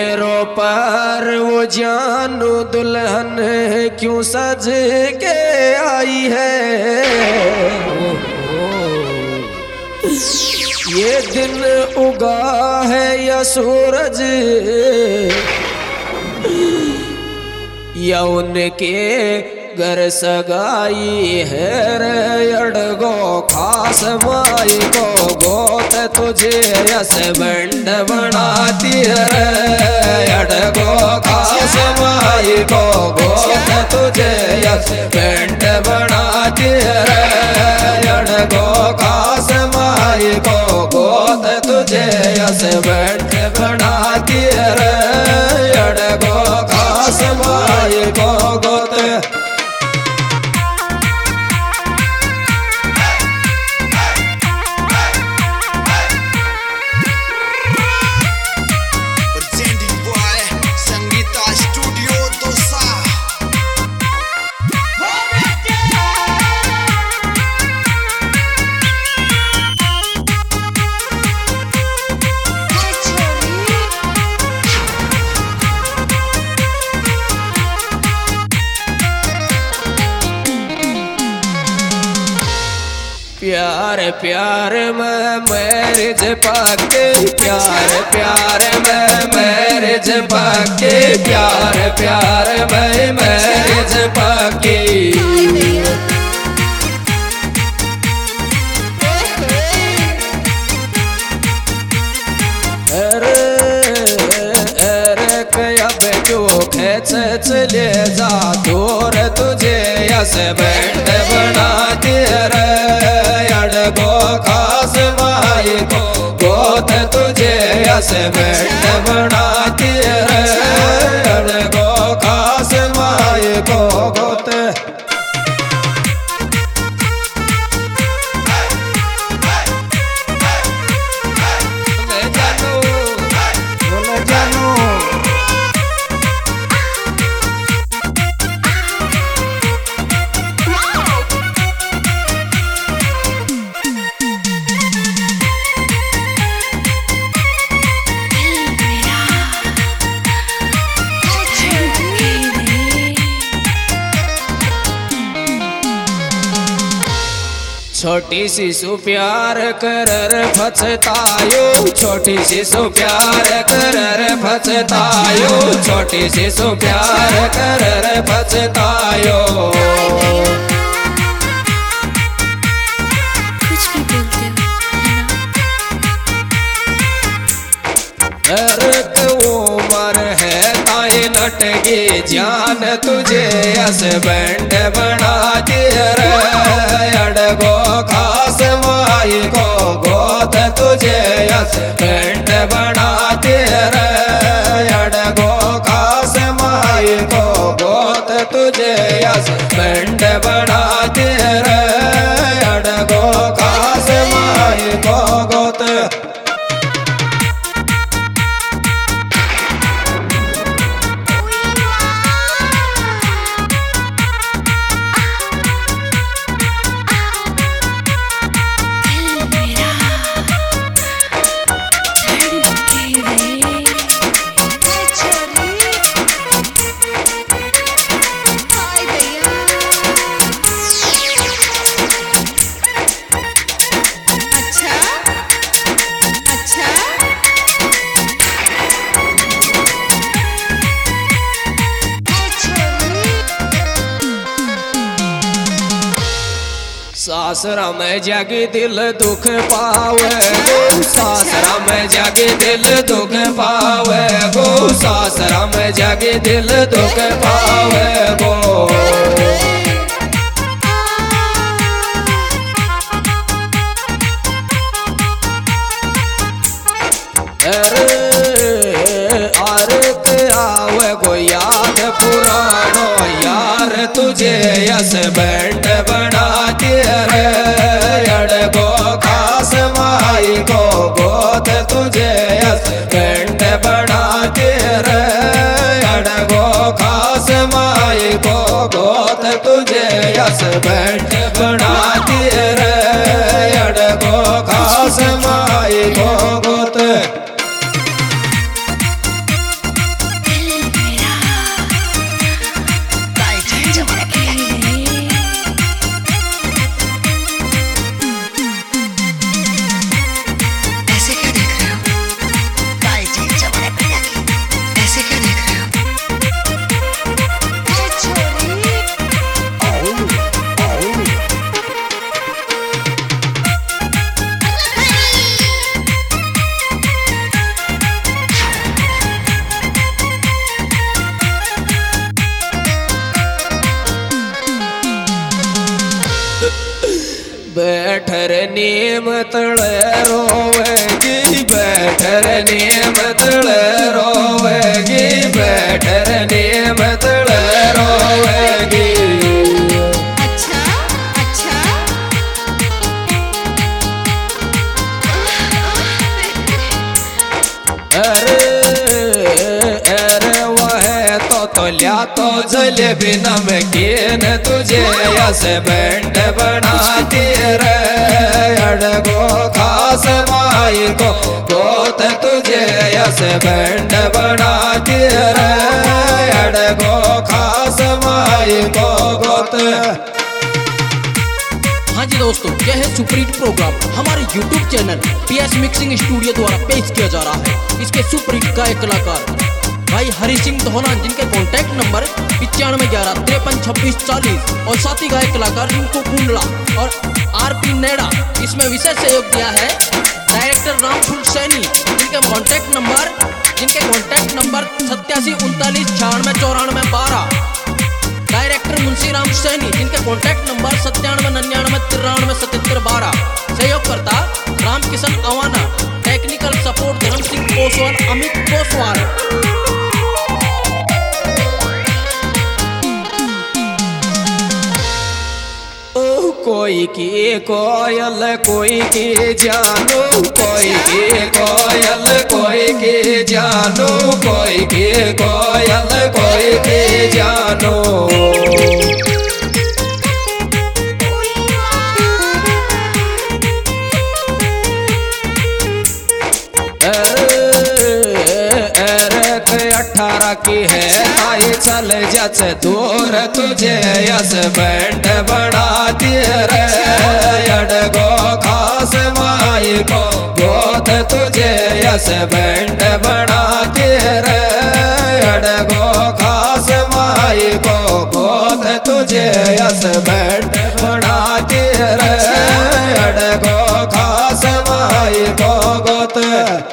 पैरों पर वो जानू दुल्हन क्यों सज के आई है। ये दिन उगा है या सूरज या उनके घर सगाई है रे अड़गो खास माई को गोत तुझे यस बंड बनाती है अड़गो खास माई को गोत तुझे यस बंड बनाती है अड़गो खास माई को गोत तुझे यस बंड बनाती है अड़गो खास माई को गोत। प्यार प्यार में मैरिज पक्के प्यार प्यार में मैरिज पक्के प्यार प्यार में मैरिज पक्के। चले जा दूर तुझे यस बैंड बनाती रे अड़गो खास माई को गोत तुझे यस बैंड बनाती रे अड़गो खास माई को गोत। छोटी सी सु प्यार कर फसतायो छोटी सी सु प्यार कर फसतायो छोटी सी सु प्यार कर फसतायो। कुछ भी बोलते हो उम्र है ताई लटकी जान तुझे यस बैंड बनाती रे अड़गो खास माई को गोत तुझे यस बैंड बनाती रे अड़गो खास माई को गोत तुझे यस बैंड बनाती रे अड़गो खास माई को गोत। सासरा में जागे दिल दुख पावे गो सासरा में जागे दिल दुख पावे गो सासरा में जागे दिल दुख पावे गो। आवे गो याद पुरानो यार तुझे यस बैंड बनाती रे अड़गो खास माई को गोत तुझे यस बैंड बनाती रे अड़गो खास माई को गोत तुझे यस बैंड बनाती रे अड़गो खास माई को गोत। बैठर नीम तले रोवेगी, बैठर नीम तले रोवेगी, बैठर नीम तले रोवेगी। अच्छा अच्छा अरे वह तो लिया तो जलेबी नमकीन तुझे ऐसे बैंड बनाती रे, अड़गो खास माई को गोत तुझे ऐसे बैंड बनाती रे, अड़गो खास माई को गोत। हाँ जी दोस्तों, यह है सुपरहिट प्रोग्राम हमारे YouTube channel PS mixing studio द्वारा पेश किया जा रहा है। इसके सुपरहिट गायक कलाकार भाई हरि सिंह धोलान, जिनके कॉन्टैक्ट नंबर 9511532640, और साथी गायक कलाकार रिंकू कुंडला और RP नेड़ा। इसमें विशेष सहयोग दिया है डायरेक्टर रामफुल सैनी, जिनके contact number 8739969412। Director Munshiram Saini, जिनके कॉन्टैक्ट नंबर 979993937712। सहयोगकर्ता रामकिशन अवाना, टेक्निकल सपोर्ट धर्म सिंह कोसवाल, अमित कोसवाल। कोई की कोयल कोई की जानू, कोई की कोयल कोई की जानू, कोई की कोयल कोई की जानू। की है आई चल जच दूर तुझे यस बैंड बनाती रे, अड़गो खास माई को गोद तुझे यस बैंड बनाती रे, अड़गो खास माई को गोद तुझे यस बैंड बनाती रे, अड़गो खास माई को गोद।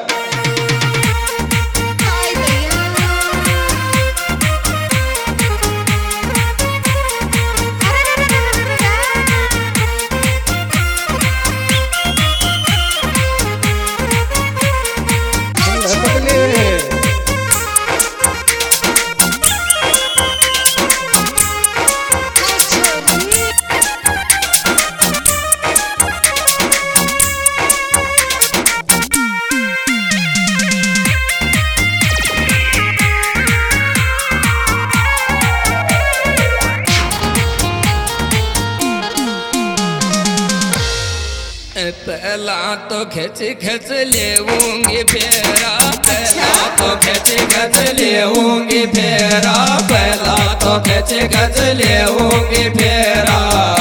पहला तो खिंच खिंच लेऊंगी फेरा, पहला तो खिंच खिंच लेऊंगी फेरा, पहला तो खिंच खिंच लेऊंगी फेरा।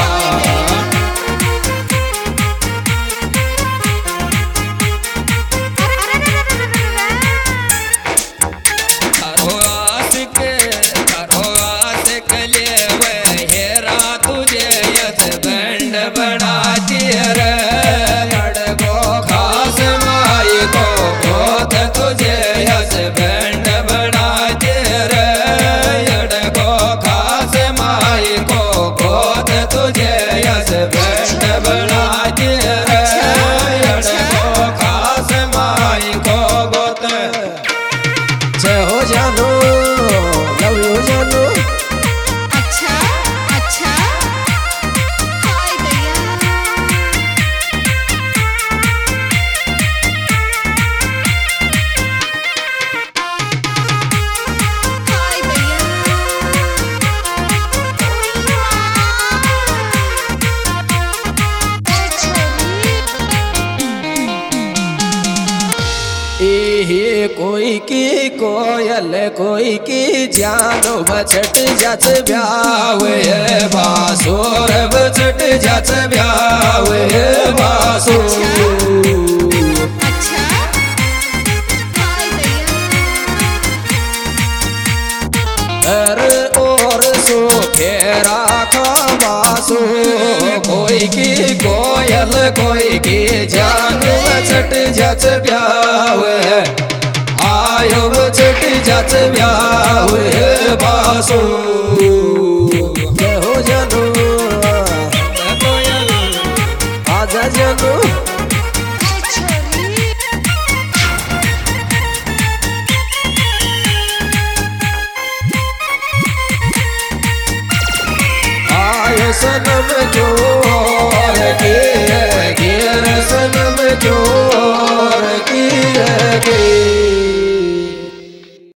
कोई की कोयल कोई की जानो बचट जच ब्यावे बासुर, बचट जच ब्यावे बासुर। और सो फेरा खासो, कोई की कोयल कोई की जान बचट जच ब्यावे, आयो बचट जच ब्यावे बासो। हो जानो आजा सनम जो